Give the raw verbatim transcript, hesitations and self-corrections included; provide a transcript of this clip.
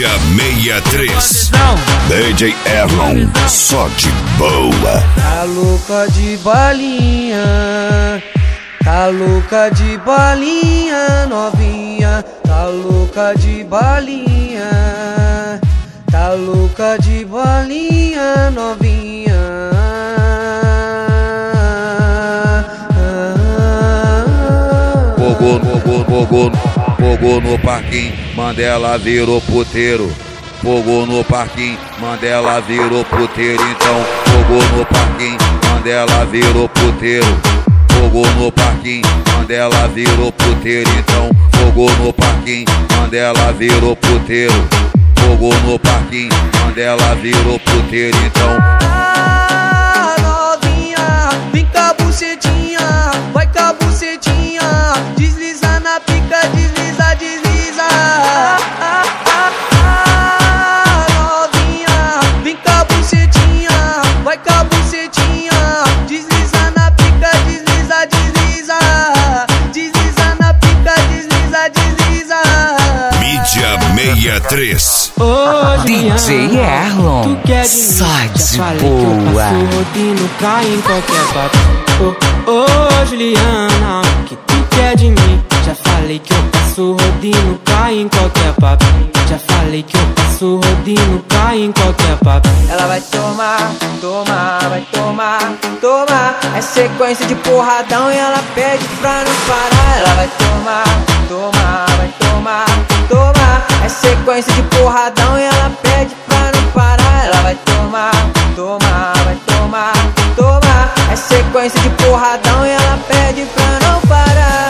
Mídia sessenta e três. D J Erlon, só de boa. Tá louca de balinha, tá louca de balinha, novinha. Tá louca de balinha, tá louca de balinha, novinha. Fogou, fogou, fogou, fogou no parquinho, Mandela virou puteiro. Fogou no parquinho, Mandela virou puteiro. Então, fogou no parquinho, Mandela virou puteiro. Fogou no parquinho, Mandela virou puteiro. Então, fogou no parquinho, Mandela virou puteiro. Fogou no parquinho, Mandela virou puteiro. Então, ah, novinha, vem com a bucetinha, vai com a bucetinha, desliza na pica, desliza, desliza. Ah, ah, ah, ah, novinha, vem com a bucetinha, vai com a bucetinha, desliza na pica, desliza, desliza, desliza na pica, desliza, desliza. Mídia sessenta e três. D J Erlon, só de boa. Rodinho cai em qualquer papo. Ô, ô, Juliana, que tu quer de mim? Já falei que eu passo rodinho, cai em qualquer papo. Já falei que eu passo rodinho, cai em qualquer papo. Ela vai tomar, tomar, vai tomar, tomar. É sequência de porradão e ela pede pra não parar. Ela vai tomar, tomar, vai tomar, tomar. É sequência de porradão e ela pede pra não parar. Ela vai tomar, tomar, vai tomar, tomar. É sequência de porradão e ela pede pra não parar.